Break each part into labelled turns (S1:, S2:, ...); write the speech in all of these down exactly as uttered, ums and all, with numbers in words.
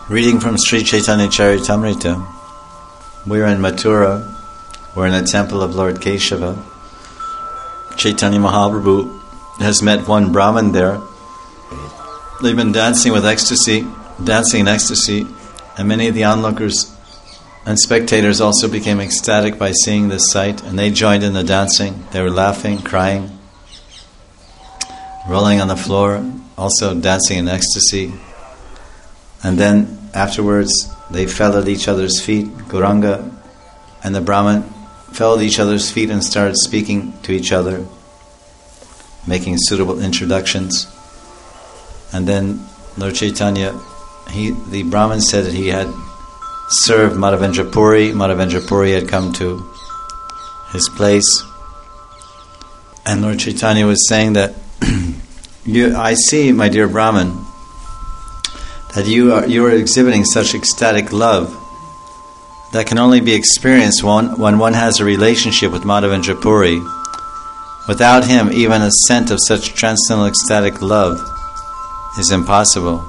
S1: Reading from Sri Chaitanya Charitamrita. We're in Mathura. We're in the temple of Lord Keshava. Chaitanya Mahaprabhu has met one Brahmin there. They've been dancing with ecstasy, dancing in ecstasy, and many of the onlookers and spectators also became ecstatic by seeing this sight, and they joined in the dancing. They were laughing, crying, rolling on the floor, also dancing in ecstasy. And then afterwards they fell at each other's feet. Gauranga and the Brahmin fell at each other's feet and started speaking to each other, making suitable introductions. And then Lord Chaitanya, he, the Brahmin said that he had served Madhavendra Puri. Madhavendra Puri had come to his place. And Lord Chaitanya was saying that, you, I see, my dear Brahmin, that you are you are exhibiting such ecstatic love that can only be experienced when, when one has a relationship with Madhavendra Puri. Without him, even a scent of such transcendental ecstatic love is impossible.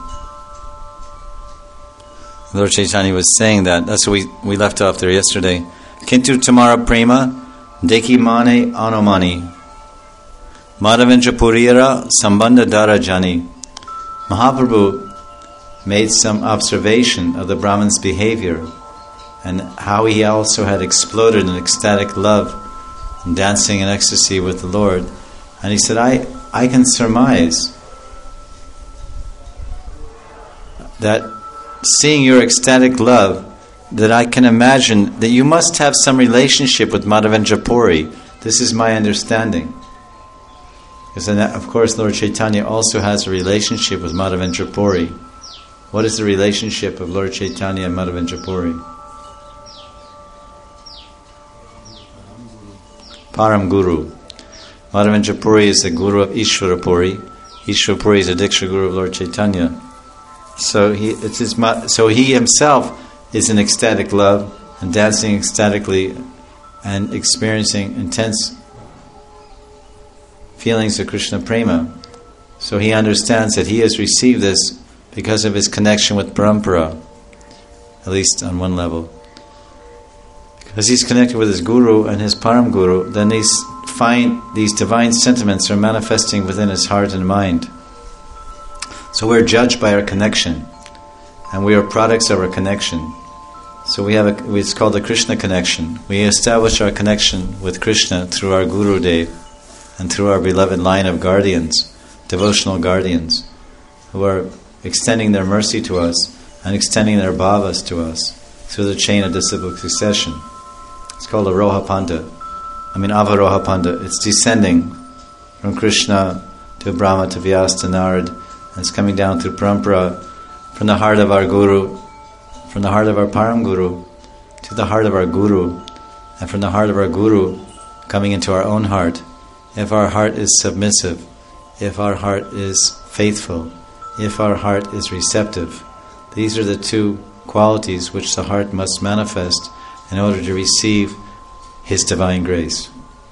S1: Lord Chaitanya was saying that. That's what we, we left off there yesterday. Kintu tamara prema deki mane anomani Madhavendra Purira sambandha dara jani. Mahaprabhu made some observation of the Brahmin's behavior and how he also had exploded in ecstatic love and dancing in ecstasy with the Lord. And he said, I, I can surmise that seeing your ecstatic love, that I can imagine that you must have some relationship with Madhavendra Puri. This is my understanding. Because then, of course, Lord Chaitanya also has a relationship with Madhavendra Puri. What is the relationship of Lord Chaitanya and Madhavendra Puri? Param Guru. Madhavendra Puri is the Guru of Ishvara Puri. Ishvara Puri is the Diksha Guru of Lord Chaitanya. So he, it's his, so he himself is in ecstatic love and dancing ecstatically and experiencing intense feelings of Krishna Prema. So he understands that he has received this because of his connection with Parampara, at least on one level. Because he's connected with his Guru and his Param Guru, then these fine, these divine sentiments are manifesting within his heart and mind. So we're judged by our connection, and we are products of our connection. So we have a, it's called the Krishna connection. We establish our connection with Krishna through our Guru Dev and through our beloved line of guardians, devotional guardians, who are extending their mercy to us and extending their bhavas to us through the chain of disciplic succession. It's called Aroha Panta. I mean Avaroha Panta. It's descending from Krishna to Brahma to Vyas to Narad, and it's coming down through Parampara from the heart of our Guru, from the heart of our Param Guru to the heart of our Guru, and from the heart of our Guru coming into our own heart. If our heart is submissive, if our heart is faithful, if our heart is receptive, these are the two qualities which the heart must manifest in order to receive His divine grace.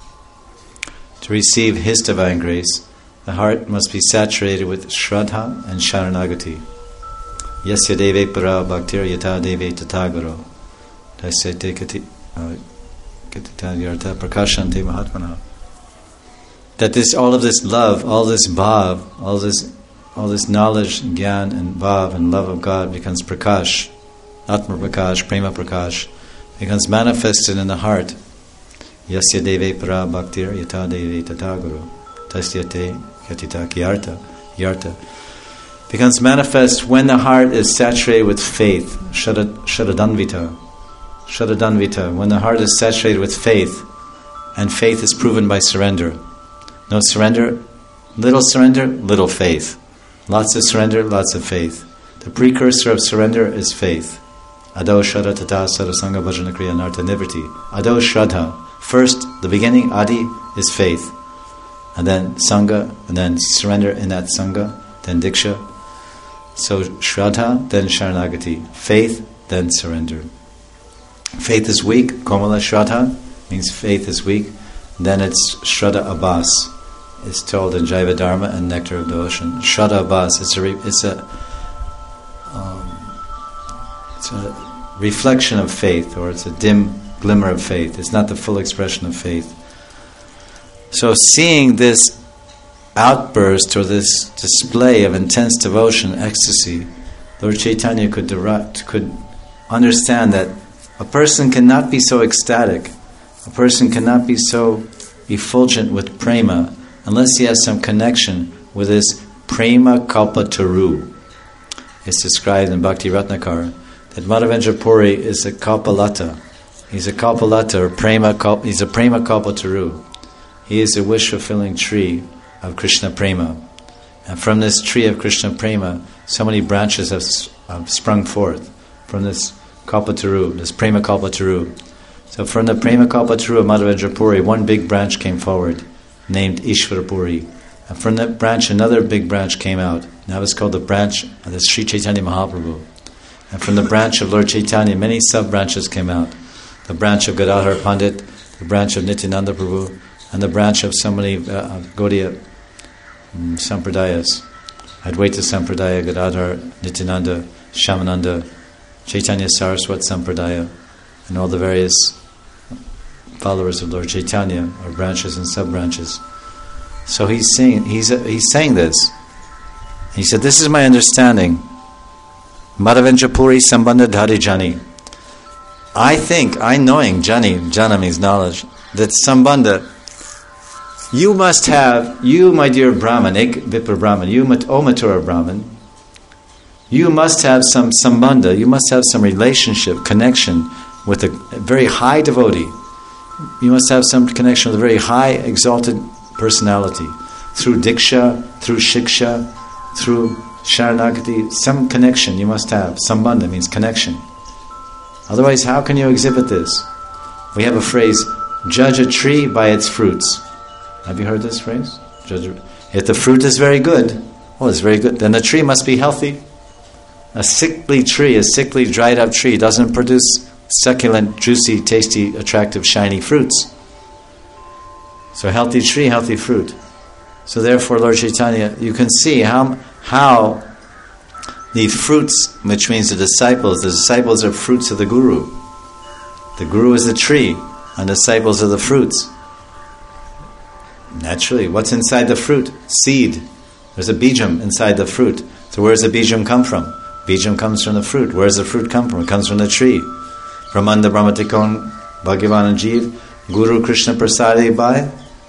S1: To receive His divine grace, the heart must be saturated with Shraddha and Sharanagati. Yasya deve para bhaktir yata deve tatagaro tasya te kati katita yarta prakashante mahatmana. That this, all of this love, all this bhav, all this all this knowledge, gyan and bhav and love of God becomes prakash, atma prakash, prema prakash, becomes manifested in the heart. Yasya deve para bhaktir yata deve tatagaro tasya te katita yarta yarta. Becomes manifest when the heart is saturated with faith, shadadanvita, shadadanvita, when the heart is saturated with faith, and faith is proven by surrender. No surrender, little surrender, little faith. Lots of surrender, lots of faith. The precursor of surrender is faith. Ado shraddha tata sarasanga bhajana kriya nartha nivriti. Ado shraddha. First, the beginning, adi, is faith. And then sangha, and then surrender in that sangha, then diksha. So shraddha, then sharanagati. Faith, then surrender. Faith is weak. Komala shraddha means faith is weak. Then it's shraddha abhas. It's told in Jaiva Dharma and Nectar of Devotion. Shraddha abhas. It's a it's a um, it's a reflection of faith, or it's a dim glimmer of faith. It's not the full expression of faith. So seeing this outburst or this display of intense devotion, ecstasy, Lord Chaitanya could direct, could understand that a person cannot be so ecstatic, a person cannot be so effulgent with prema unless he has some connection with this prema kalpataru. It's described in Bhakti Ratnakara that Madhavendra Puri is a kalpalata. He's a kalpalata, or prema kalp, he's a prema kalpataru. He is a wish-fulfilling tree of Krishna prema. And from this tree of Krishna prema, so many branches have, have sprung forth from this kalpataru, this prema kalpataru. So from the prema kalpataru of Madhavendra Puri, one big branch came forward, named Ishvara Puri. And from that branch, another big branch came out. Now it's called the branch of the Sri Chaitanya Mahaprabhu. And from the branch of Lord Chaitanya, many sub-branches came out. The branch of Gadadhar Pandit, the branch of Nityananda Prabhu, and the branch of so many uh, Gaudiya um, Sampradayas. Advaita Sampradaya, Gadadhar, Nityananda, Shyamananda, Chaitanya Saraswat Sampradaya, and all the various followers of Lord Chaitanya, or branches and sub-branches. So he's saying, he's, uh, he's saying this. He said, this is my understanding. Madhavendra Puri Sambandha Dhari Jani. I think, I knowing, Jani, Jana means knowledge, that Sambandha, you must have, you my dear Brahman, Ek Vipra Brahman, you O Mathura Brahman, you must have some Sambandha, you must have some relationship, connection with a very high devotee. You must have some connection with a very high, exalted personality. Through Diksha, through Shiksha, through Sharanagati, some connection you must have. Sambandha means connection. Otherwise, how can you exhibit this? We have a phrase, judge a tree by its fruits. Have you heard this phrase? Judge a, if the fruit is very good, oh, it's very good, then the tree must be healthy. A sickly tree, a sickly, dried up tree doesn't produce succulent, juicy, tasty, attractive, shiny fruits. So healthy tree, healthy fruit. So therefore, Lord Chaitanya, you can see how how the fruits, which means the disciples, the disciples are fruits of the Guru. The Guru is the tree, and the disciples are the fruits. Naturally, what's inside the fruit? Seed. There's a bijam inside the fruit. So where does the bijam come from? Bijam comes from the fruit. Where does the fruit come from? It comes from the tree. Brahmanda Brahmatikon Bhagavan Jeev Guru Krishna Prasadi by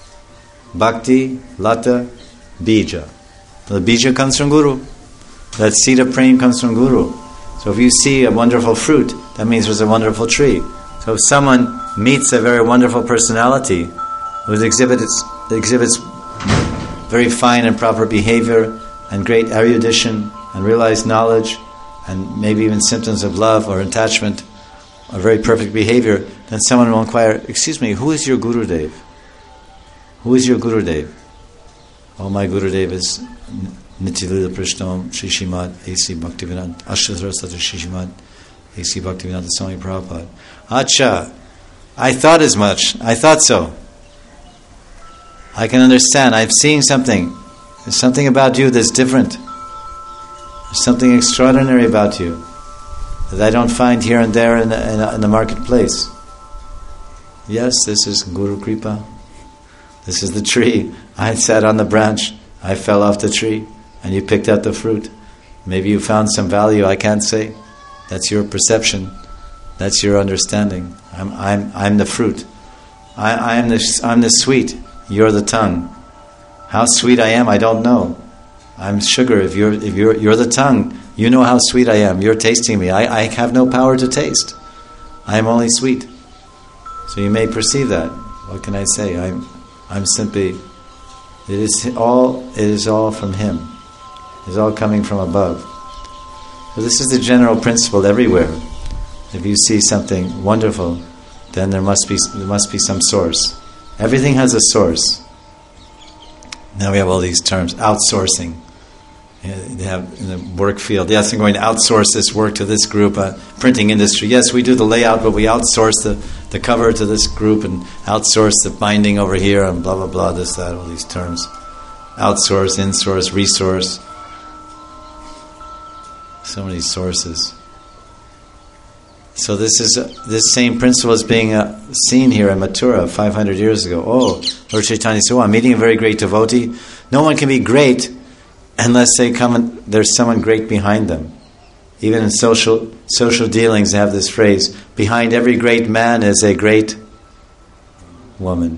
S1: Bhakti Lata Bija. The bija comes from Guru. That seed of prema comes from Guru. So if you see a wonderful fruit, that means there's a wonderful tree. So if someone meets a very wonderful personality who exhibits, exhibits very fine and proper behavior and great erudition and realized knowledge and maybe even symptoms of love or attachment or very perfect behavior, then someone will inquire, excuse me, who is your Gurudev? Who is your Gurudev? Oh, my Gurudev is Nityalila Prishtam Shri Shrimad A C Bhaktivedanta Ashtasara Satra Shri Shrimad A C Bhaktivedanta Swami Prabhupada. Acha, I thought as much. I thought so. I can understand. I'm seeing something. There's something about you that's different. There's something extraordinary about you that I don't find here and there in the, in, the, in the marketplace. Yes, this is Guru Kripa. This is the tree. I sat on the branch. I fell off the tree, and you picked out the fruit. Maybe you found some value. I can't say. That's your perception. That's your understanding. I'm, I'm, I'm the fruit. I, I am the, I'm the sweet. You're the tongue. How sweet I am, I don't know. I'm sugar. If you're, if you're, you're the tongue, you know how sweet I am. You're tasting me. I, I have no power to taste. I am only sweet. So you may perceive that. What can I say? I'm, I'm simply. It is all. It is all from Him. It is all coming from above. So this is the general principle everywhere. If you see something wonderful, then there must be there must be some source. Everything has a source. Now we have all these terms, outsourcing. They have in the work field. Yes, I'm going to outsource this work to this group, uh, printing industry. Yes, we do the layout, but we outsource the, the cover to this group and outsource the binding over here and blah, blah, blah, this, that, all these terms. Outsource, insource, resource. So many sources. So this is uh, this same principle is being uh, seen here in Mathura five hundred years ago. Oh, Lord Chaitanya said, oh, I'm meeting a very great devotee. No one can be great unless they come and there's someone great behind them. Even in social social dealings, they have this phrase: behind every great man is a great woman.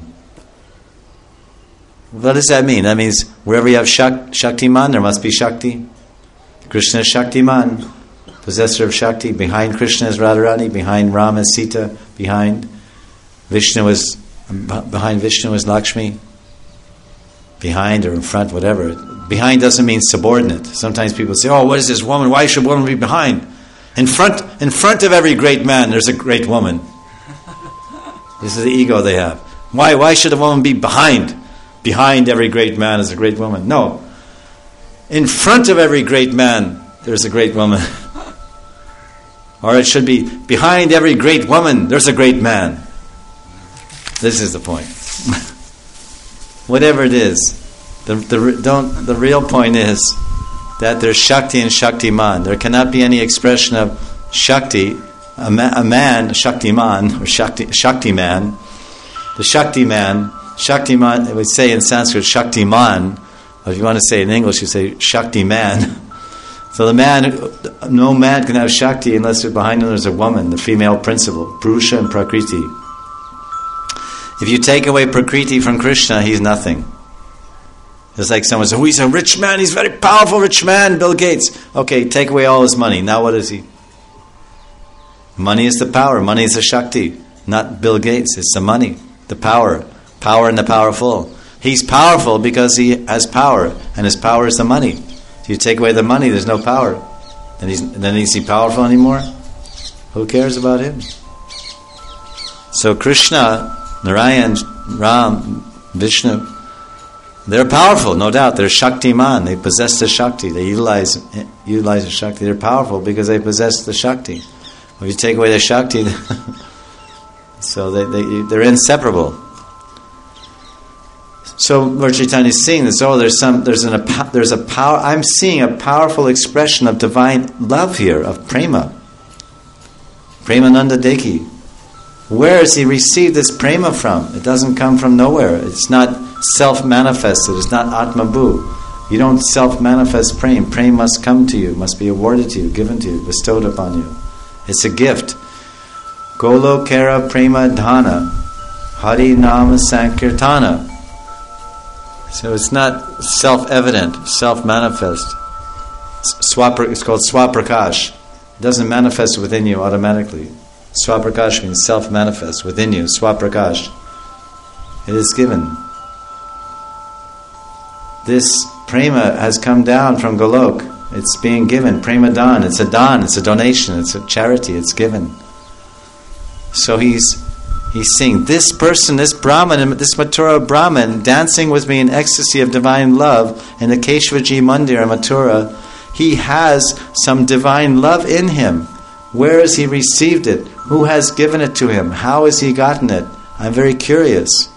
S1: What does that mean? That means wherever you have Shak- Shaktiman, there must be Shakti. Krishna is Shaktiman, possessor of Shakti. Behind Krishna is Radharani. Behind Rama is Sita. Behind Vishnu is behind Vishnu is Lakshmi. Behind or in front, whatever. Behind doesn't mean subordinate. Sometimes people say, "Oh, what is this woman? Why should woman be behind?" In front, in front of every great man, there's a great woman. This is the ego they have. Why? Why should a woman be behind? Behind every great man is a great woman. No. In front of every great man, there's a great woman. Or it should be, behind every great woman, there's a great man. This is the point. Whatever it is, the, the, don't, the real point is that there's Shakti and Shaktiman. There cannot be any expression of Shakti, a, ma- a man, Shaktiman, or Shakti, Shaktiman. The Shaktiman, Shaktiman, we say in Sanskrit, Shaktiman. Or if you want to say it in English, you say Shaktiman. So the man, no man can have Shakti unless behind him there's a woman, the female principle, Purusha and Prakriti. If you take away Prakriti from Krishna, he's nothing. It's like someone says, oh, he's a rich man, he's a very powerful rich man, Bill Gates. Okay, take away all his money. Now what is he? Money is the power. Money is the Shakti. Not Bill Gates. It's the money, the power. Power and the powerful. He's powerful because he has power, and his power is the money. If you take away the money, there's no power. Then he's then is he powerful anymore? Who cares about him? So Krishna, Narayan, Ram, Vishnu, they're powerful, no doubt. They're Shaktiman. They possess the Shakti. They utilize utilize the Shakti. They're powerful because they possess the Shakti. If you take away the Shakti, so they, they they're inseparable. So Lord Chaitanya is seeing this. Oh, there's some, there's an, there's a power. I'm seeing a powerful expression of divine love here, of prema. Premananda Deki. Where has he received this prema from? It doesn't come from nowhere. It's not self-manifested. It's not Atmabhu. You don't self-manifest prema. Prema must come to you, must be awarded to you, given to you, bestowed upon you. It's a gift. Golokera prema dhana, Hari nama sankirtana. So it's not self-evident, self-manifest. Swapra, it's called Swaprakash. It doesn't manifest within you automatically. Swaprakash means self-manifest within you. Swaprakash. It is given. This prema has come down from Golok. It's being given. Prema dan. It's a dan. It's a donation. It's a charity. It's given. So he's he's saying, this person, this Brahman, this Mathura Brahman, dancing with me in ecstasy of divine love in the Keshavaji Mandir in Mathura, he has some divine love in him. Where has he received it? Who has given it to him? How has he gotten it? I'm very curious.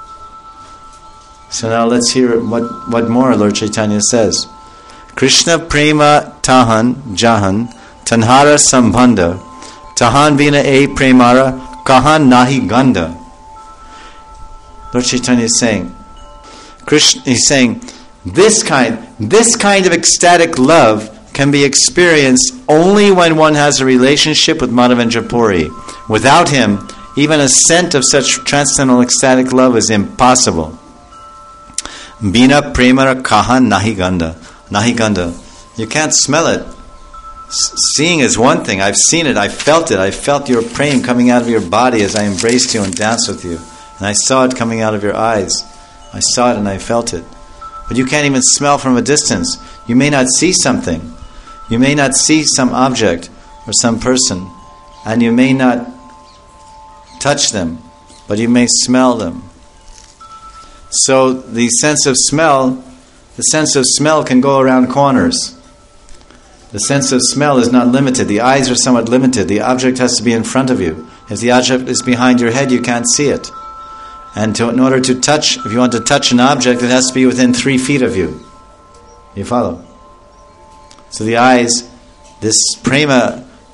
S1: So now let's hear what, what more Lord Chaitanya says. Krishna prema tahan jahan tanhara sambandha tahan vina e premara kahan nahi ganda. Lord Chaitanya is saying, Krishna is saying, this kind, this kind of ecstatic love can be experienced only when one has a relationship with Madhavendra Puri. Without him, even a scent of such transcendental ecstatic love is impossible. Bina premara kahan nahi ganda. Nahi ganda. You can't smell it. Seeing is one thing. I've seen it. I felt it. I felt your prema coming out of your body as I embraced you and danced with you. And I saw it coming out of your eyes. I saw it and I felt it. But you can't even smell from a distance. You may not see something. You may not see some object or some person. And you may not touch them. But you may smell them. So the sense of smell, the sense of smell can go around corners. The sense of smell is not limited. The eyes are somewhat limited. The object has to be in front of you. If the object is behind your head, you can't see it. And to, in order to touch, if you want to touch an object, it has to be within three feet of you. You follow? So the eyes, this prema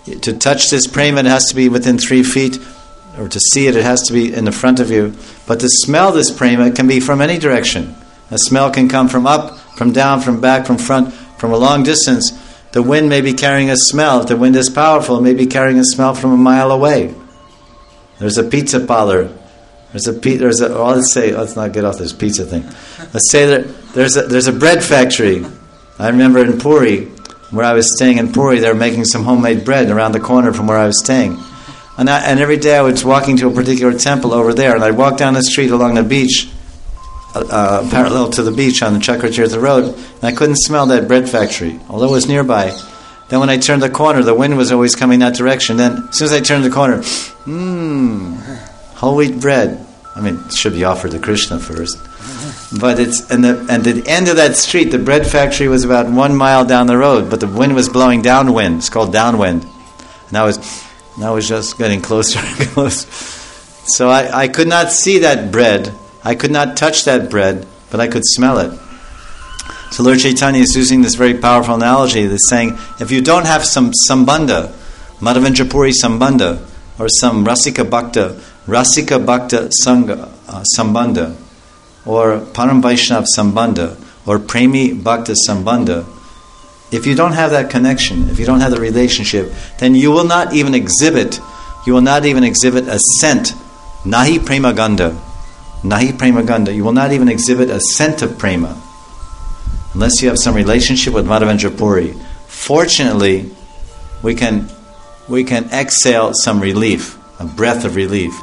S1: To touch this prema, it has to be within three feet, or to see it, it has to be in the front of you. But to smell this prema, it can be from any direction. A smell can come from up, from down, from back, from front, from a long distance. The wind may be carrying a smell. If the wind is powerful, it may be carrying a smell from a mile away. There's a pizza parlor. There's a pe- there's a. Oh, let's say let's not get off this pizza thing. Let's say that there's a there's a bread factory. I remember in Puri, where I was staying in Puri, they were making some homemade bread around the corner from where I was staying. And I, and every day I was walking to a particular temple over there, and I'd walk down the street along the beach, uh, uh, parallel to the beach on the Chakratirtha Road, and I couldn't smell that bread factory, although it was nearby. Then when I turned the corner, the wind was always coming that direction. Then as soon as I turned the corner, mmm, whole wheat bread. I mean, it should be offered to Krishna first. But it's and the and the end of that street, the bread factory was about one mile down the road, but the wind was blowing downwind. It's called downwind. And I was and I was just getting closer and closer. So I, I could not see that bread. I could not touch that bread, but I could smell it. So Lord Chaitanya is using this very powerful analogy. That's saying, if you don't have some sambandha, Madhavendra Puri sambandha, or some Rasika Bhakta, Rasika Bhakta Sangha, uh, sambandha, or Param Vaishnav sambandha, or Premi Bhakta sambandha, if you don't have that connection, if you don't have the relationship, then you will not even exhibit, you will not even exhibit a scent, nahi prema ganda, nahi prema ganda, you will not even exhibit a scent of prema, unless you have some relationship with Madhavendra Puri. Fortunately, we can we can exhale some relief, a breath of relief.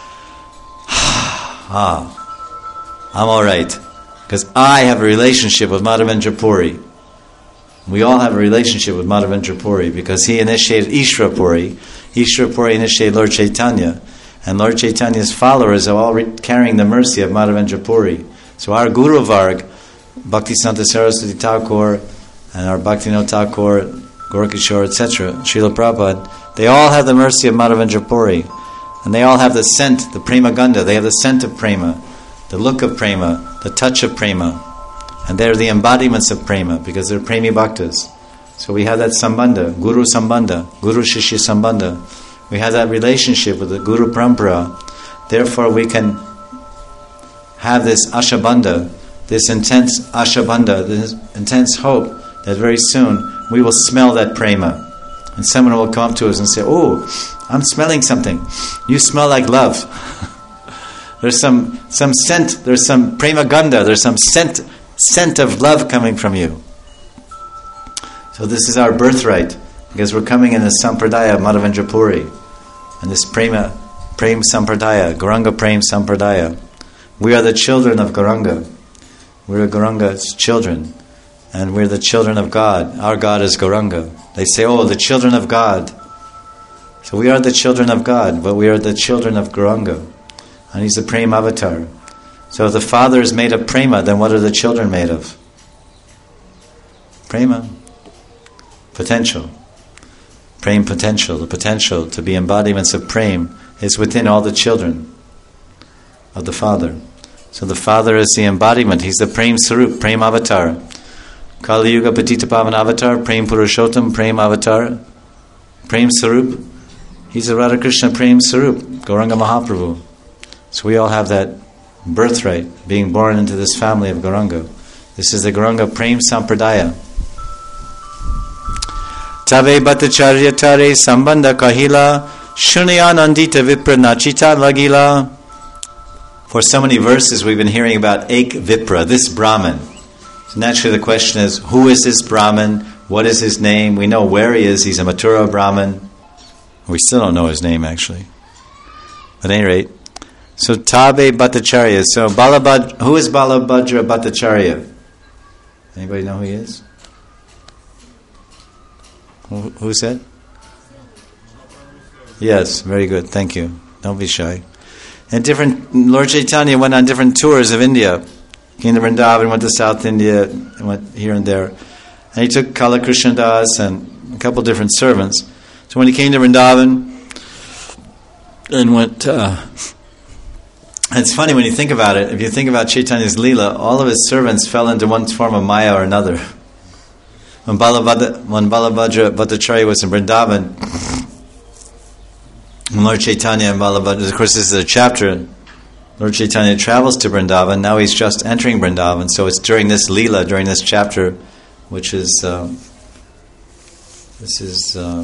S1: Ah, I'm all right, because I have a relationship with Madhavendra Puri. We all have a relationship with Madhavendra Puri because he initiated Ishvara Puri. Ishvara Puri initiated Lord Chaitanya, and Lord Chaitanya's followers are all re- carrying the mercy of Madhavendra Puri. So our Guru Varg, Bhaktisanta Saraswati Thakur, and our Bhaktivinoda Thakur, Gorakishore, et cetera, Srila Prabhupada, they all have the mercy of Madhavendra Puri. And they all have the scent, the prema ganda, they have the scent of prema, the look of prema, the touch of prema. And they're the embodiments of prema because they're premi bhaktas. So we have that sambandha, Guru Sambandha, Guru Shishya Sambandha. We have that relationship with the Guru Parampara. Therefore we can have this ashabandha, this intense ashabandha, this intense hope that very soon we will smell that prema. And someone will come up to us and say, "Oh, I'm smelling something. You smell like love." There's some some scent, there's some prema ganda, there's some scent scent of love coming from you. So this is our birthright, because we're coming in the sampradaya of Madhavendra Puri, and this prema, prem sampradaya, Gauranga prem sampradaya. We are the children of Gauranga. We're Gauranga's children, and we're the children of God. Our God is Gauranga. They say, "Oh, the children of God." So we are the children of God, but we are the children of Gauranga, and He's the prema avatar. So if the father is made of prema, then what are the children made of? Prema. Potential. Prem potential. The potential to be embodiments of prem is within all the children of the father. So the father is the embodiment. He's the prem sarup, prem avatar. Kali Yuga Patita Pavan avatar, prem purushottam, prem avatar, prem sarup. He's a Radha Krishna prem sarup, Gauranga Mahaprabhu. So we all have that birthright, being born into this family of Gauranga. This is the Gauranga Prem Sampradaya. Tave Bhattacharya Tare Sambandha Kahila Shunyanandita Vipra Nachita Lagila. For so many verses we've been hearing about Ek Vipra, this Brahman. So naturally the question is, who is this Brahman? What is his name? We know where he is. He's a Mathura Brahman. We still don't know his name actually. At any rate, so Tabe Bhattacharya. So Balabhadra, who is Balabhadra Bhattacharya? Anybody know who he is? Who, who said? Yes, very good. Thank you. Don't be shy. And different Lord Chaitanya went on different tours of India. Came to Vrindavan, went to South India, went here and there. And he took Kala Krishna Das and a couple different servants. So when he came to Vrindavan and went... Uh, And it's funny when you think about it. If you think about Chaitanya's Leela, all of his servants fell into one form of Maya or another. When Balabhadra, when Balabhadra Bhattacharya was in Vrindavan, Lord Chaitanya and Balabhadra, of course this is a chapter, Lord Chaitanya travels to Vrindavan, now he's just entering Vrindavan, so it's during this Leela, during this chapter, which is, uh, this is uh,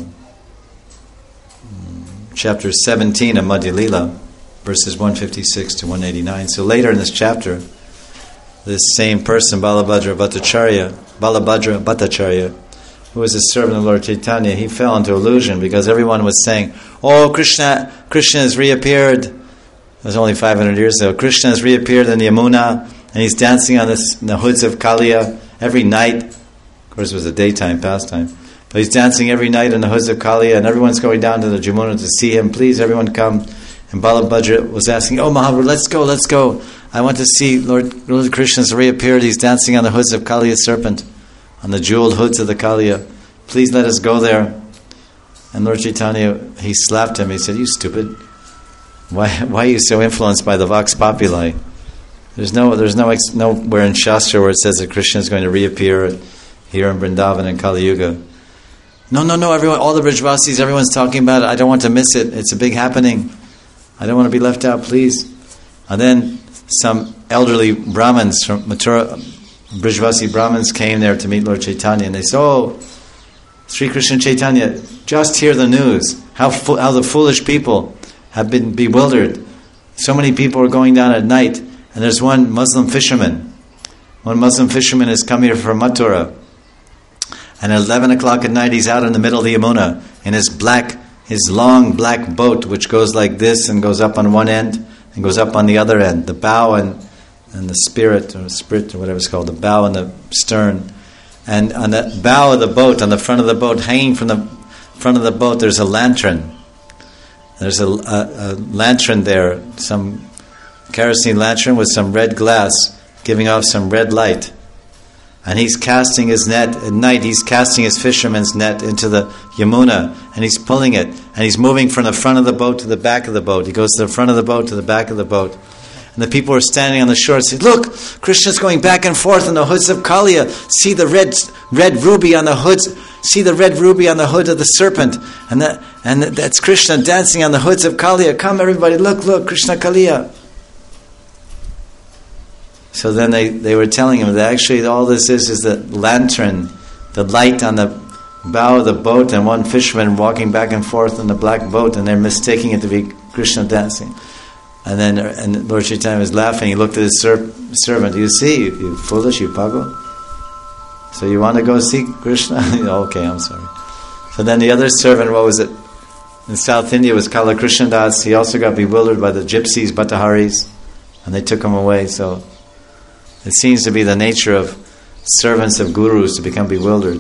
S1: chapter seventeen of Madhya Leela, verses one fifty-six to one eighty-nine. So later in this chapter, this same person, Balabhadra Bhattacharya, Balabhadra Bhattacharya, who was a servant of Lord Chaitanya, he fell into illusion because everyone was saying, "Oh, Krishna, Krishna has reappeared." It was only five hundred years ago. Krishna has reappeared in the Yamuna, and he's dancing on this, the hoods of Kaliya every night. Of course, it was a daytime pastime, but he's dancing every night on the hoods of Kaliya, and everyone's going down to the Jamuna to see him. Please, everyone come. And Balabhadra was asking, "Oh, Mahaprabhu, let's go, let's go. I want to see Lord, Lord Krishna's reappeared. He's dancing on the hoods of Kaliya's serpent, on the jeweled hoods of the Kaliya. Please let us go there." And Lord Chaitanya, he slapped him. He said, "You stupid. Why why are you so influenced by the Vox Populi? There's no there's no nowhere in Shastra where it says that Krishna is going to reappear here in Vrindavan in Kali Yuga." No, no, no, everyone, all the Brajvasis, everyone's talking about it. I don't want to miss it. It's a big happening. I don't want to be left out, please. And then some elderly Brahmins from Mathura, Brajvasi Brahmins came there to meet Lord Chaitanya, and they said, "Oh, Sri Krishna Chaitanya, just hear the news. How fo- how the foolish people have been bewildered. So many people are going down at night, and there's one Muslim fisherman. One Muslim fisherman has come here from Mathura, and at eleven o'clock at night he's out in the middle of the Yamuna in his black, his long black boat, which goes like this and goes up on one end and goes up on the other end, the bow and and the spirit or spirit or whatever it's called, the bow and the stern. And on the bow of the boat, on the front of the boat, hanging from the front of the boat, there's a lantern. There's a, a, a lantern there, some kerosene lantern with some red glass, giving off some red light. And he's casting his net at night. He's casting his fisherman's net into the Yamuna, and he's pulling it, and he's moving from the front of the boat to the back of the boat. He goes to the front of the boat to the back of the boat. And the people are standing on the shore and say, "Look, Krishna's going back and forth on the hoods of Kaliya. See the red red ruby on the hoods. See the red ruby on the hood of the serpent. And that and that's Krishna dancing on the hoods of Kaliya. Come, everybody, look, look, Krishna Kaliya." So then they, they were telling him that actually all this is is the lantern, the light on the bow of the boat, and one fisherman walking back and forth in the black boat, and they're mistaking it to be Krishna dancing. And then and Lord Chaitanya was laughing. He looked at his ser- servant. "You see, you, you foolish, you pago. So you want to go see Krishna?" "Okay, I'm sorry." So then the other servant, what was it? In South India was Kala Krishna Das. He also got bewildered by the gypsies, Bhattaharis, and they took him away. So it seems to be the nature of servants of gurus to become bewildered.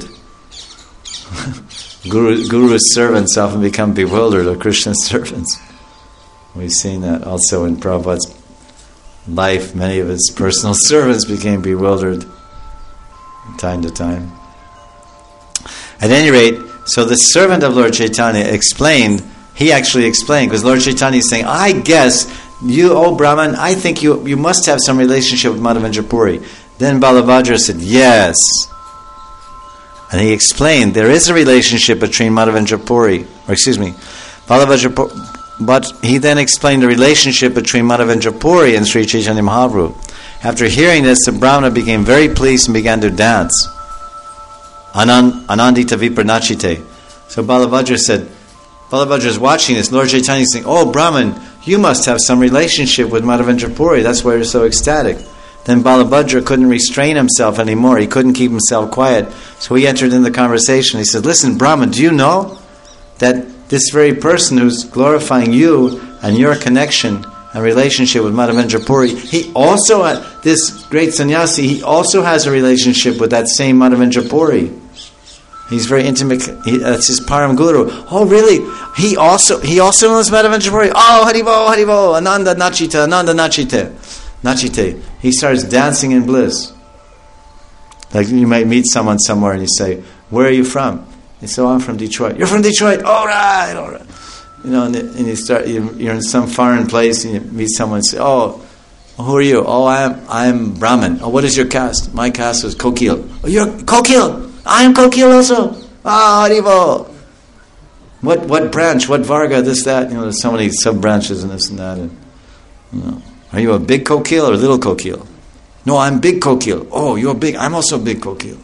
S1: Guru, Guru's servants often become bewildered, or Krishna's servants. We've seen that also in Prabhupada's life. Many of his personal servants became bewildered from time to time. At any rate, so the servant of Lord Chaitanya explained, he actually explained, because Lord Chaitanya is saying, "I guess you, oh Brahman, I think you you must have some relationship with Madhavendra Puri." Then Balabhadra said, "Yes." And he explained, there is a relationship between Madhavendra Puri, or excuse me, Balabhadra Puri, but he then explained the relationship between Madhavendra Puri and Sri Chaitanya Mahaprabhu. After hearing this, the Brahmana became very pleased and began to dance. Anand, Anandita Vipranachite. So Balabhadra said, Balabhadra is watching this. Lord Chaitanya is saying, "Oh Brahman, you must have some relationship with Madhavendra Puri. That's why you're so ecstatic." Then Balabhadra couldn't restrain himself anymore. He couldn't keep himself quiet. So he entered in the conversation. He said, "Listen, Brahman, do you know that this very person who's glorifying you and your connection and relationship with Madhavendra Puri, he also, uh, this great sannyasi, he also has a relationship with that same Madhavendra Puri. He's very intimate. He, that's his Param Guru." "Oh, really? He also he also knows Madhavendra Puri? Oh, Haribo, Haribo, Ananda Nachita, Ananda Nachite. Nachite." He starts dancing in bliss. Like you might meet someone somewhere and you say, "Where are you from?" They say, "Oh, I'm from Detroit." "You're from Detroit? All right, all right." You know, and, and you start. You're in some foreign place and you meet someone and say, "Oh, who are you?" "Oh, I'm I'm Brahmin." "Oh, what is your caste?" "My caste was Kokil." "Oh, you're Kokil. I am Kokil also." "Ah, Haribo." What what branch? What Varga? This, that. You know, there's so many sub-branches and this and that. And, you know, are you a big kokil or a little kokil? No, I'm big kokil. Oh, you're big. I'm also big kokil.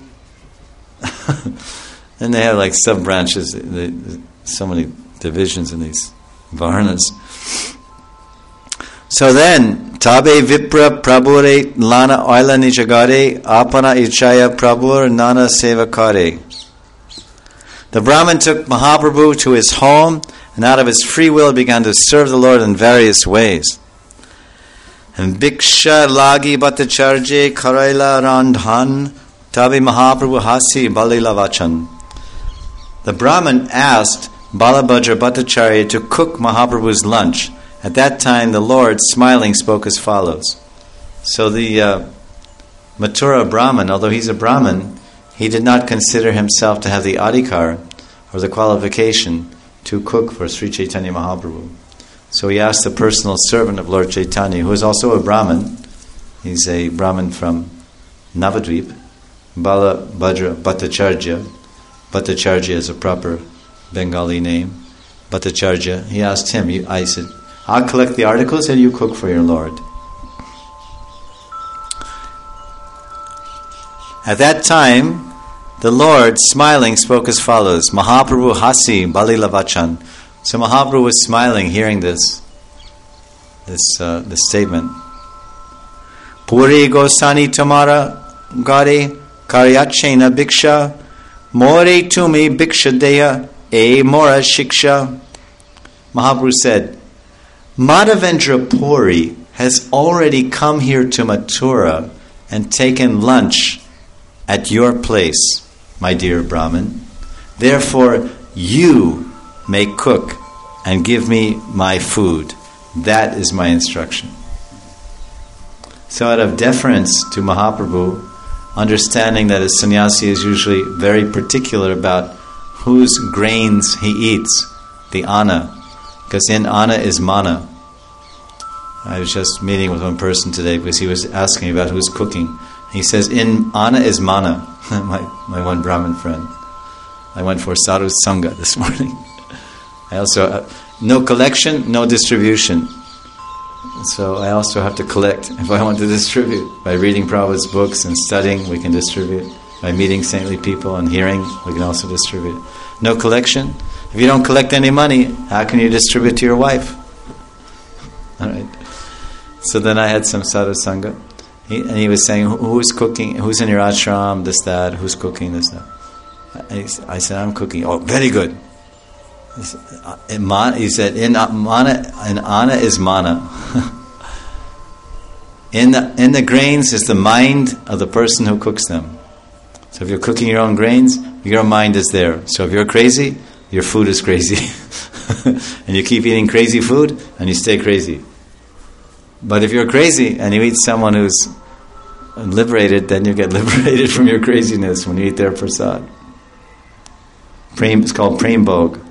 S1: And they have like sub-branches. So many divisions in these varnas. So then, tabe vipra prabhure lana oila nijagare apana ichaya prabhur nana sevakare. The Brahmin took Mahaprabhu to his home and out of his free will began to serve the Lord in various ways. And Bhiksha lagi bhattacharya karaila randhan tabi Mahaprabhu hasi balila vachan. The Brahmin asked Balabhadra Bhattacharya to cook Mahaprabhu's lunch. At that time, the Lord, smiling, spoke as follows. So the uh, Mathura Brahmin, although he's a Brahmin, he did not consider himself to have the adhikar, or the qualification, to cook for Sri Chaitanya Mahaprabhu. So he asked the personal servant of Lord Chaitanya, who is also a Brahmin. He's a Brahmin from Navadvip, Balabhadra Bhattacharya. Bhattacharya is a proper Bengali name. Bhattacharya. He asked him, I said, I'll collect the articles and you cook for your Lord. At that time, the Lord, smiling, spoke as follows. Mahaprabhu hasi balila vachan. So Mahaprabhu was smiling, hearing this, this, uh, this statement. Puri gosani tamara gare karyachena bhiksha more tumi bhiksha deya e mora shiksha. Mahaprabhu said, Madhavendra Puri has already come here to Mathura and taken lunch at your place, my dear Brahmin. Therefore, you may cook and give me my food. That is my instruction. So out of deference to Mahaprabhu, understanding that a sannyasi is usually very particular about whose grains he eats, the anna, because in anna is mana. I was just meeting with one person today because he was asking about who's cooking. He says, in anna is mana. my my one Brahmin friend. I went for sadhu sangha this morning. I also, uh, no collection, no distribution. So I also have to collect if I want to distribute. By reading Prabhupada's books and studying, we can distribute. By meeting saintly people and hearing, we can also distribute. No collection. If you don't collect any money, how can you distribute to your wife? All right. So then I had some sadhu sangha. He, and he was saying, who's cooking? Who's in your ashram? This, that. Who's cooking? This, that. I, I said, I'm cooking. Oh, very good. He said, in mana, he said in mana, in anna is mana. in the in the grains is the mind of the person who cooks them. So if you're cooking your own grains, your mind is there. So if you're crazy, your food is crazy, and you keep eating crazy food, and you stay crazy. But if you're crazy and you eat someone who's liberated, then you get liberated from your craziness when you eat their prasad. Prem, it's called Prem Bhog.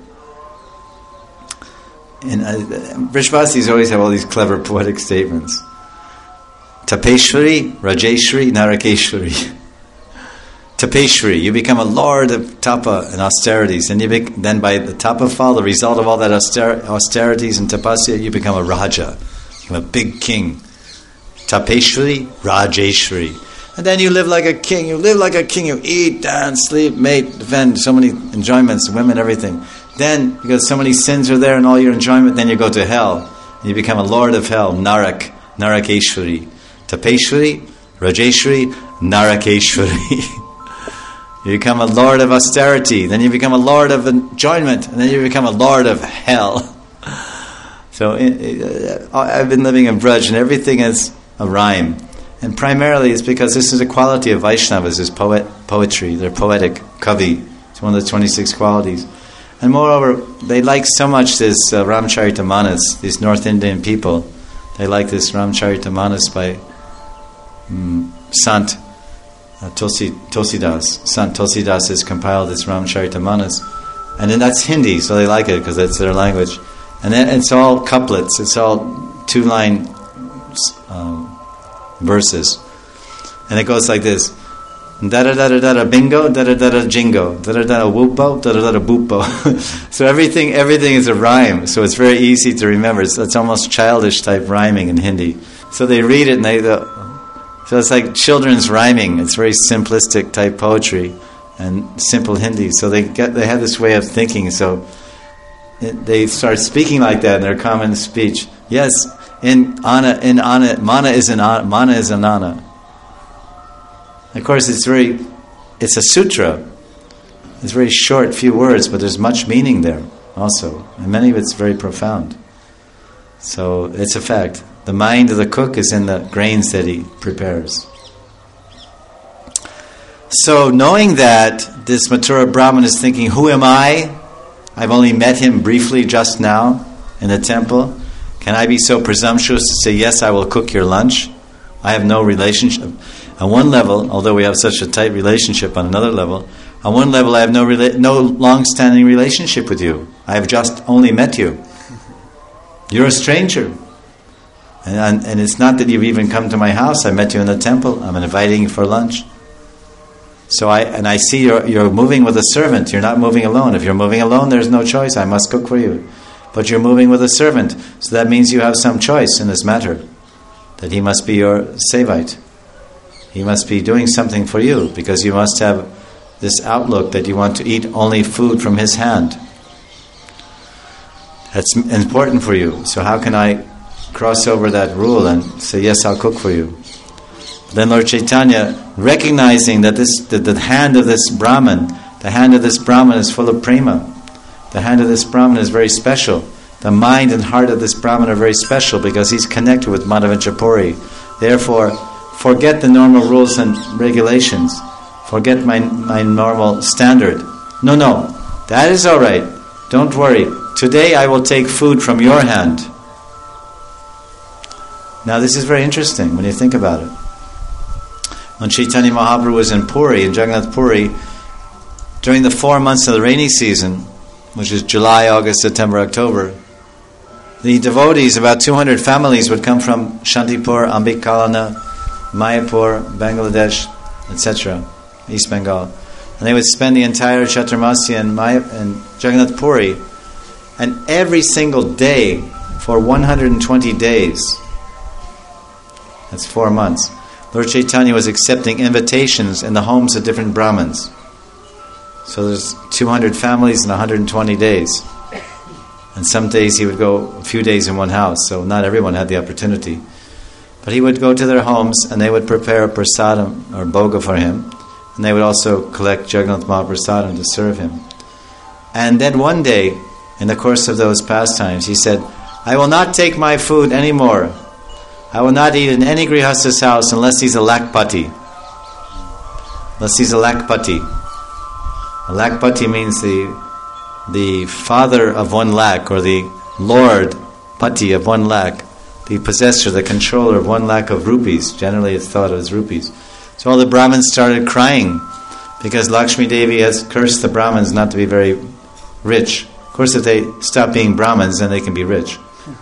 S1: And uh, Vrishvasis always have all these clever poetic statements. Tapeshwari, Rajeshwari, Narakeshwari. Tapeshwari, you become a lord of tapa and austerities. And you bec- then by the tapa fall, the result of all that auster- austerities and tapasya, you become a Raja. You become a big king. Tapeshwari, Rajeshwari. And then you live like a king. You live like a king. You eat, dance, sleep, mate, defend, so many enjoyments, women, everything. Then, because so many sins are there and all your enjoyment, then you go to hell. And you become a lord of hell, Narak, Narakeshwari. Tapeshwari, Rajeshwari, Narakeshwari. You become a lord of austerity. Then you become a lord of enjoyment. And then you become a lord of hell. So, uh, I've been living in Braj and everything is a rhyme. And primarily it's because this is a quality of Vaishnavas, is poet, poetry. They're poetic, kavi. It's one of the twenty-six qualities. And moreover, they like so much this uh, Ramcharitamanas, these North Indian people. They like this Ramcharitamanas by um, Sant uh, Tulsi, Tulsidas. Sant Tulsidas has compiled this Ramcharitamanas. And then that's Hindi, so they like it because that's their language. And then it's all couplets, it's all two-line um, verses. And it goes like this. Da-da-da-da-da bingo, da-da-da-da jingo, da-da-da-da whoopo, da-da-da-da boopo. So everything everything is a rhyme, so it's very easy to remember. It's, it's almost childish type rhyming in Hindi. So they read it and they... Uh, so it's like children's rhyming. It's very simplistic type poetry and simple Hindi. So they get they have this way of thinking, so it, they start speaking like that in their common speech. Yes, in ana, in ana, mana is an ana, mana is an ana. Of course, it's very, it's a sutra. It's very short, few words, but there's much meaning there also. And many of it's very profound. So it's a fact. The mind of the cook is in the grains that he prepares. So knowing that, this Mathura Brahmin is thinking, who am I? I've only met him briefly just now in the temple. Can I be so presumptuous to say, yes, I will cook your lunch? I have no relationship. On one level, although we have such a tight relationship on another level, on one level I have no rela- no long-standing relationship with you. I have just only met you. You're a stranger. And, and, and it's not that you've even come to my house. I met you in the temple. I'm inviting you for lunch. So I and I see you're, you're moving with a servant. You're not moving alone. If you're moving alone, there's no choice. I must cook for you. But you're moving with a servant. So that means you have some choice in this matter. That he must be your Sevite. He must be doing something for you, because you must have this outlook that you want to eat only food from his hand. That's important for you. So how can I cross over that rule and say, yes, I'll cook for you? Then Lord Chaitanya, recognizing that this that the hand of this Brahmin, the hand of this Brahmin is full of prema. The hand of this Brahmin is very special. The mind and heart of this Brahmin are very special because he's connected with Madhava Puri. Therefore, forget the normal rules and regulations. Forget my my normal standard. No, no, that is all right. Don't worry. Today I will take food from your hand. Now this is very interesting when you think about it. When Chaitanya Mahaprabhu was in Puri, in Jagannath Puri, during the four months of the rainy season, which is July, August, September, October, the devotees, about two hundred families, would come from Shantipur, Ambikalana, Mayapur, Bangladesh, et cetera, East Bengal. And they would spend the entire Chaturmasya in, Maya, in Jagannath Puri. And every single day, for one hundred twenty days, that's four months, Lord Chaitanya was accepting invitations in the homes of different Brahmins. So there's two hundred families in one hundred twenty days. And some days he would go a few days in one house, so not everyone had the opportunity. But he would go to their homes and they would prepare prasadam or bhoga for him. And they would also collect Jagannath Mahaprasadam to serve him. And then one day, in the course of those pastimes, he said, I will not take my food anymore. I will not eat in any Grihasta's house unless he's a Lakpati. Unless he's a Lakpati. A Lakpati means the the father of one lakh, or the lord, Pati of one lakh, the possessor, the controller of one lakh of rupees. Generally it's thought of as rupees. So all the Brahmins started crying because Lakshmi Devi has cursed the Brahmins not to be very rich. Of course, if they stop being Brahmins, then they can be rich.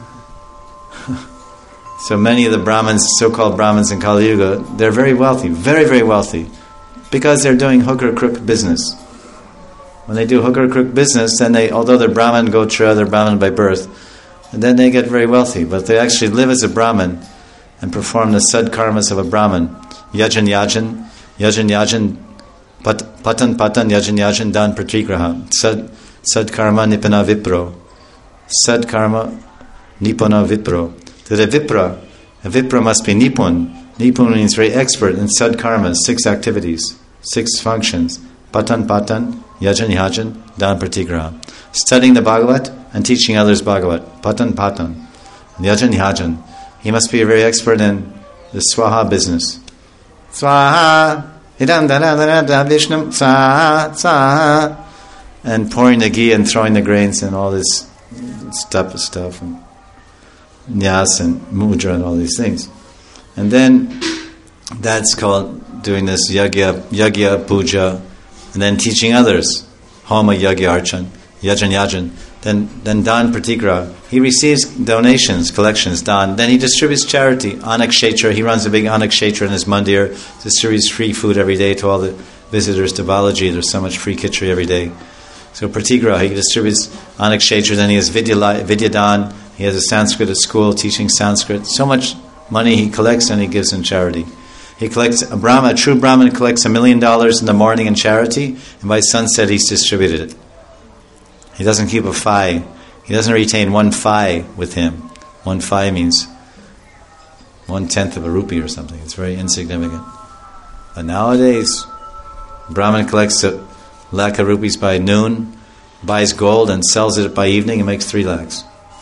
S1: So many of the Brahmins, so-called Brahmins in Kali Yuga, they're very wealthy, very, very wealthy, because they're doing hook or crook business. When they do hook or crook business, then they, although they're Brahmin Gotra, they're Brahmin by birth, and then they get very wealthy. But they actually live as a Brahmin and perform the sad karmas of a Brahmin. Yajan yajan, yajan yajan, pat, patan patan, yajan yajan, dan pratigraha. Sad, sad karma nipana vipro. Sad karma nipana vipro. That a vipra, a vipra must be nipun. Nipun means very expert in sad karmas, six activities, six functions. Patan patan, yajan yajan, dan pratigraha. Studying the Bhagavat and teaching others Bhagavat. Patan patan, yajan yajan. He must be very expert in the swaha business. Swaha, idam da da da da vishnam, swaha, swaha, and pouring the ghee and throwing the grains and all this stuff, stuff, and nyas and mudra and all these things. And then that's called doing this yagya, yagya puja, and then teaching others, homa yagya archan. Yajan Yajan. Then, then Dan Pratigra, he receives donations, collections, Dan. Then he distributes charity. Anak Kshetra, he runs a big Anak Kshetra in his mandir, distributes free food every day to all the visitors to Balaji. There's so much free khichdi every day. So Pratigra, he distributes Anak Kshetra. Then he has Vidya, Vidyadan. He has a Sanskrit school teaching Sanskrit. So much money he collects and he gives in charity. He collects, a Brahma, a true Brahmin collects a million dollars in the morning in charity, and by sunset he's distributed it. He doesn't keep a phi. He doesn't retain one phi with him. One phi means one-tenth of a rupee or something. It's very insignificant. But nowadays, Brahmin collects a lakh of rupees by noon, buys gold and sells it by evening and makes three lakhs.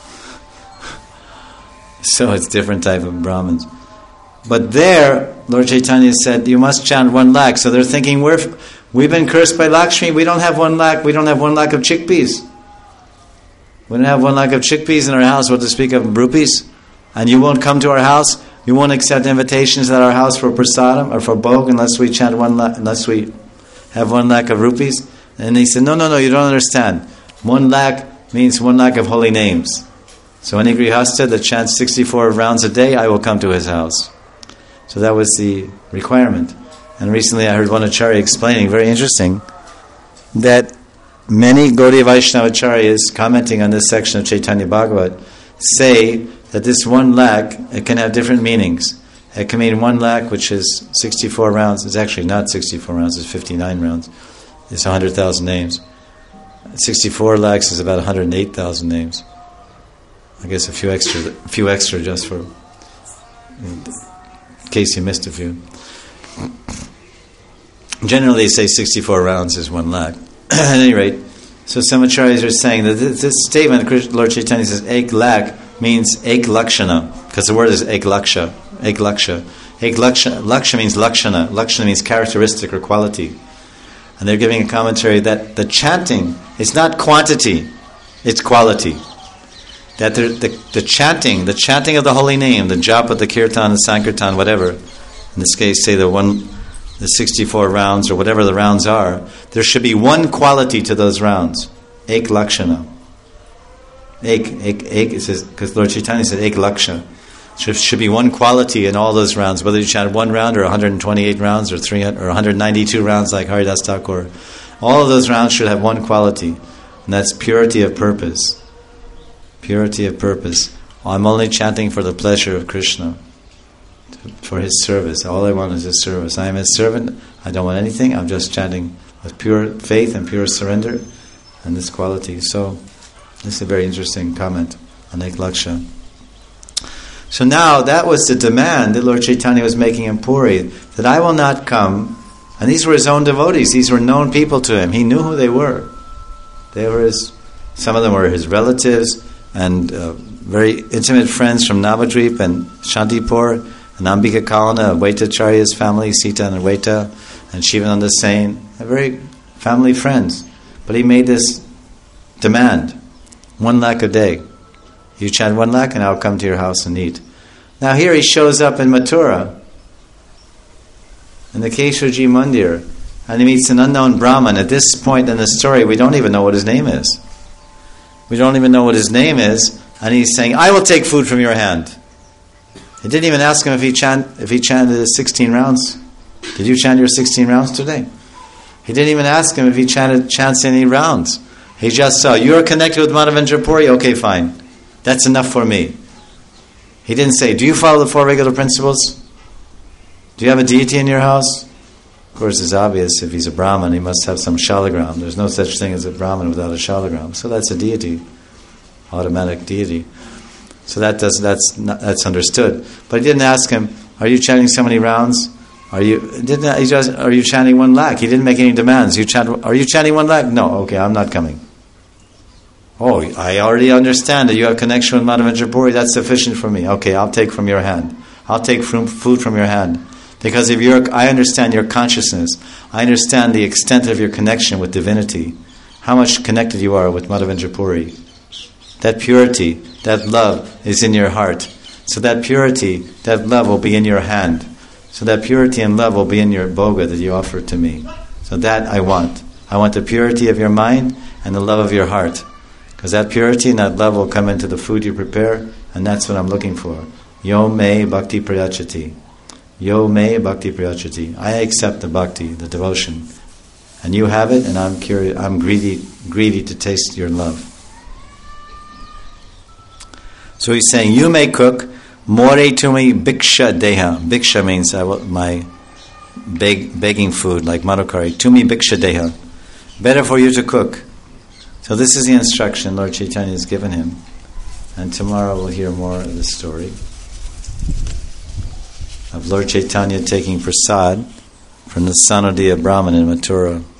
S1: So it's different type of Brahmins. But there, Lord Chaitanya said, you must chant one lakh. So they're thinking, we're, we've been cursed by Lakshmi. We don't have one lakh. We don't have one lakh of chickpeas. We don't have one lakh of chickpeas in our house. What to speak of rupees? And you won't come to our house. You won't accept invitations at our house for prasadam or for bhog unless we chant one lakh, unless we have one lakh of rupees. And he said, no, no, no, you don't understand. One lakh means one lakh of holy names. So any grihastha that chants sixty-four rounds a day, I will come to his house. So that was the requirement. And recently I heard one acharya explaining, very interesting, that many Gaudiya Vaishnava acharyas commenting on this section of Chaitanya Bhagavat say that this one lakh, it can have different meanings. It can mean one lakh, which is sixty-four rounds. It's actually not sixty-four rounds, it's fifty-nine rounds. It's one hundred thousand names. sixty-four lakhs is about one hundred eight thousand names. I guess a few extra, a few extra just for, in case you missed a few. Generally, they say sixty-four rounds is one lakh. At any rate, so some acharyas are saying that this, this statement, Lord Chaitanya says, ek lakh means ek lakshana, because the word is ek laksha, ek laksha. Ek laksha, laksha means lakshana. Lakshana means characteristic or quality. And they're giving a commentary that the chanting is not quantity, it's quality. That the, the, the chanting, the chanting of the holy name, the japa, the kirtan, the sankirtan, whatever, in this case, say the one, the sixty-four rounds or whatever the rounds are, there should be one quality to those rounds. Ek lakshana. Ek, ek, ek, it says, because Lord Chaitanya said ek laksha. There should be one quality in all those rounds, whether you chant one round or one hundred twenty-eight rounds or three hundred or one hundred ninety-two rounds like Haridas Thakur. All of those rounds should have one quality, and that's purity of purpose. Purity of purpose. I'm only chanting for the pleasure of Krishna, for His service. All I want is His service. I am His servant. I don't want anything. I'm just chanting with pure faith and pure surrender and this quality. So, this is a very interesting comment on Ek Laksha. So now, that was the demand that Lord Chaitanya was making in Puri, that I will not come. And these were His own devotees. These were known people to Him. He knew who they were. They were His, some of them were His relatives, and uh, very intimate friends from Navadvip and Shantipur, and Ambika Kalana, Vaitacharya's family, Sita and Vaita, and Shivananda Sain, very family friends. But he made this demand, one lakh a day. You chant one lakh and I'll come to your house and eat. Now here he shows up in Mathura, in the Keshwarji Mandir, and he meets an unknown Brahmin. At this point in the story, we don't even know what his name is. We don't even know what his name is, and he's saying, I will take food from your hand. He didn't even ask him if he chant, if he chanted his sixteen rounds. Did you chant your sixteen rounds today? He didn't even ask him if he chanted chants any rounds. He just saw, you are connected with Madhavendra Puri? Okay, fine. That's enough for me. He didn't say, do you follow the four regular principles? Do you have a deity in your house? Of course, it's obvious, if he's a Brahmin, he must have some shalagram. There's no such thing as a Brahmin without a shalagram. So that's a deity, automatic deity. So that does that's not, that's understood. But he didn't ask him, are you chanting so many rounds? Are you didn't he just are you chanting one lakh? He didn't make any demands. You chant are you chanting one lakh? No, okay, I'm not coming. Oh, I already understand that you have connection with Madhavendra Puri, that's sufficient for me. Okay, I'll take from your hand. I'll take from food from your hand. Because if you're, I understand your consciousness. I understand the extent of your connection with divinity. How much connected you are with Madhavendra Puri. That purity, that love is in your heart. So that purity, that love will be in your hand. So that purity and love will be in your bhoga that you offer to me. So that I want. I want the purity of your mind and the love of your heart. Because that purity and that love will come into the food you prepare, and that's what I'm looking for. Yo me bhakti prayachati. Yo me bhakti prayachati. I accept the bhakti, the devotion. And you have it, and I'm curious, I'm greedy, greedy to taste your love. So he's saying, you may cook, more tumi bhiksha deha. Bhiksha means I will, my beg, begging food, like madhukari. Tumi bhiksha deha. Better for you to cook. So this is the instruction Lord Chaitanya has given him. And tomorrow we'll hear more of the story of Lord Chaitanya taking prasad from the Sanodiya Brahman in Mathura.